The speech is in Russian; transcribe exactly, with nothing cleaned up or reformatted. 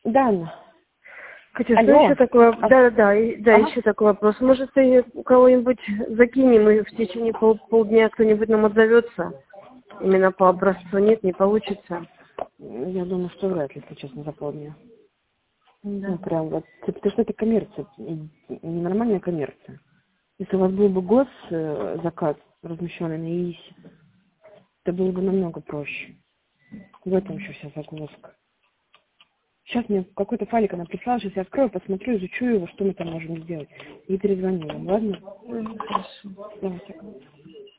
Да, Анна. Катюш, Алло. ну еще такое, А... да, да, да, да, Ага. еще такой вопрос. Может, ты у кого-нибудь закинем, и в течение пол, полдня кто-нибудь нам отзовется? Именно по образцу нет, не получится. Я думаю, что вряд ли, если честно, за полдня. Да. Ну, прям вот, потому что это коммерция, ненормальная коммерция. Если у вас был бы госзаказ, размещенный на ИИСе, это было бы намного проще. В этом еще вся загвоздка. Сейчас мне какой-то файлик она прислала, сейчас я открою, посмотрю, изучу его, что мы там можем сделать. И перезвоню вам, ладно? Мгм, хорошо. Давайте.